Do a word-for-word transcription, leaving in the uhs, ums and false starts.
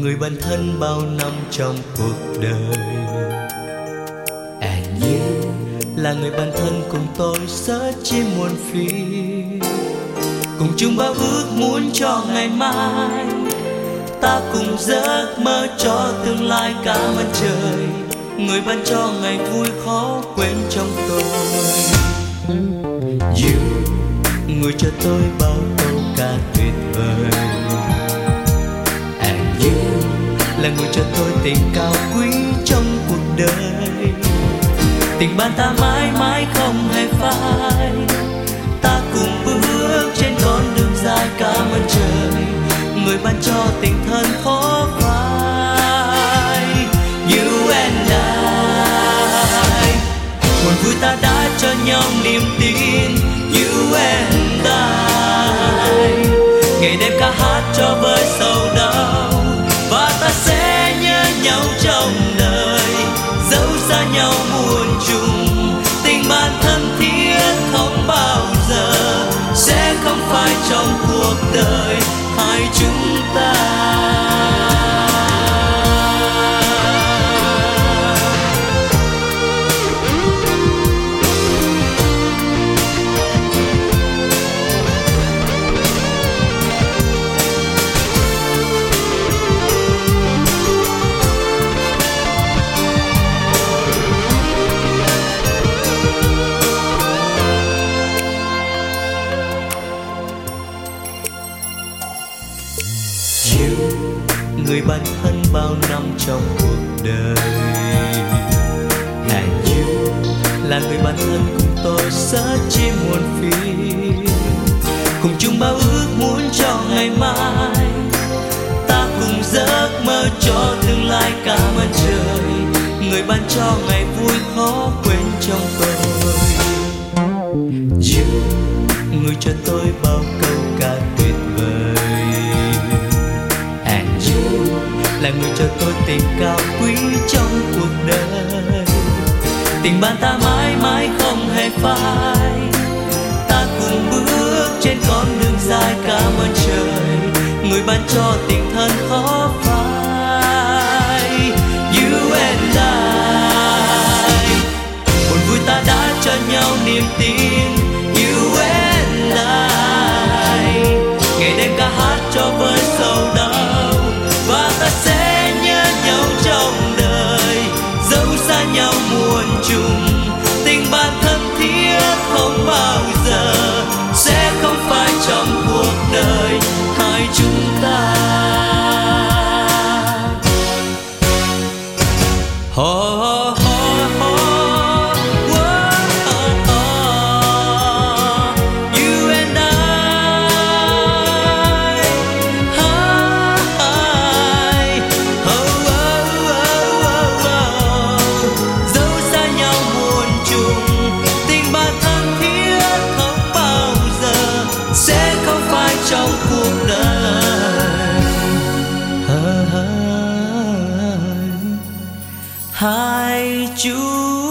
người bạn thân bao năm trong cuộc đời. And you là người bạn thân cùng tôi sớt chia muôn phiền, cùng chung bao ước muốn cho ngày mai. Ta cùng giấc mơ cho tương lai cảm ơn trời, người ban cho ngày vui khó quên trong tôi. You người cho tôi bao câu ca tuyệt vời. And you là người cho tôi tình cao quý trong cuộc đời. Tình bạn ta mãi mãi không hề phai, ta cùng bước trên con đường dài cảm ơn trời, người ban cho tình thân khó phai. You and I, buồn vui ta đã cho nhau niềm tin. You and I, ngày đêm ca hát cho vơi sầu đau, và ta sẽ nhớ nhau trong đời, dẫu xa nhau muôn trùng. Tình bạn thân thiết không bao giờ sẽ không phải trong cuộc đời hai chúng ta. You, người bạn thân bao năm trong cuộc đời. And you là người bạn thân cùng tôi sớt chia muôn phiền, cùng chung bao ước muốn cho ngày mai. Ta cùng giấc mơ cho tương lai cảm ơn trời, người ban cho ngày vui khó quên trong tôi. You người cho tôi bao câu ca tuyệt vời. Là người cho tôi tình cao quý trong cuộc đời. Tình bạn ta mãi mãi không hề phai, ta cùng bước trên con đường dài cảm ơn trời, người ban cho tình thân khó phai. You and I, buồn vui ta đã cho nhau niềm tin. You and I, ngày đêm ca hát cho vơi sầu đau, và ta sẽ nhớ nhau trong đời, dẫu xa nhau muôn trùng. Tình bạn thân thiết không bao giờ sẽ không phải trong cuộc đời hai chúng ta. Oh, oh, oh, oh. Trong cuộc đời hai chúng